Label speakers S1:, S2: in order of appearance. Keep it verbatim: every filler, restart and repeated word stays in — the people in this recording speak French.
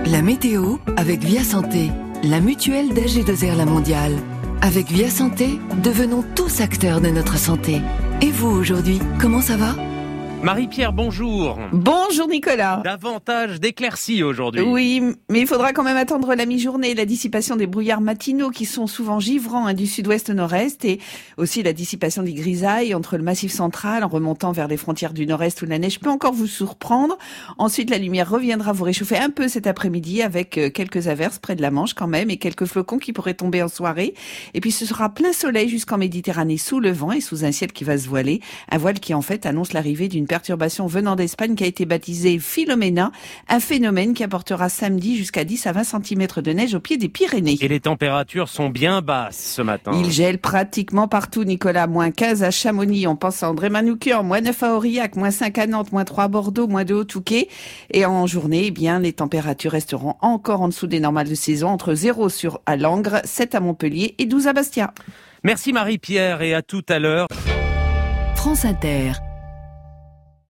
S1: La météo avec Via Santé, la mutuelle d'A G deux R La Mondiale. Avec Via Santé, devenons tous acteurs de notre santé. Et vous aujourd'hui, comment ça va ?
S2: Marie-Pierre, bonjour.
S3: Bonjour Nicolas.
S2: Davantage d'éclaircies aujourd'hui.
S3: Oui, mais il faudra quand même attendre la mi-journée, la dissipation des brouillards matinaux qui sont souvent givrants hein, du sud-ouest au nord-est et aussi la dissipation des grisailles entre le massif central en remontant vers les frontières du nord-est où la neige peut encore vous surprendre. Ensuite, la lumière reviendra vous réchauffer un peu cet après-midi avec quelques averses près de la Manche quand même et quelques flocons qui pourraient tomber en soirée. Et puis ce sera plein soleil jusqu'en Méditerranée sous le vent et sous un ciel qui va se voiler. Un voile qui en fait annonce l'arrivée d'une perturbation venant d'Espagne qui a été baptisée Philomena, un phénomène qui apportera samedi jusqu'à dix à vingt centimètres de neige au pied des Pyrénées.
S2: Et les températures sont bien basses ce matin.
S3: Il gèle pratiquement partout, Nicolas. moins quinze à Chamonix, on pense à André Manoukian, moins neuf à Aurillac, moins cinq à Nantes, moins trois à Bordeaux, moins deux au Touquet. Et en journée, eh bien, les températures resteront encore en dessous des normales de saison, entre zéro sur à Langres, sept à Montpellier et douze à Bastia.
S2: Merci Marie-Pierre et à tout à l'heure.
S1: France Inter.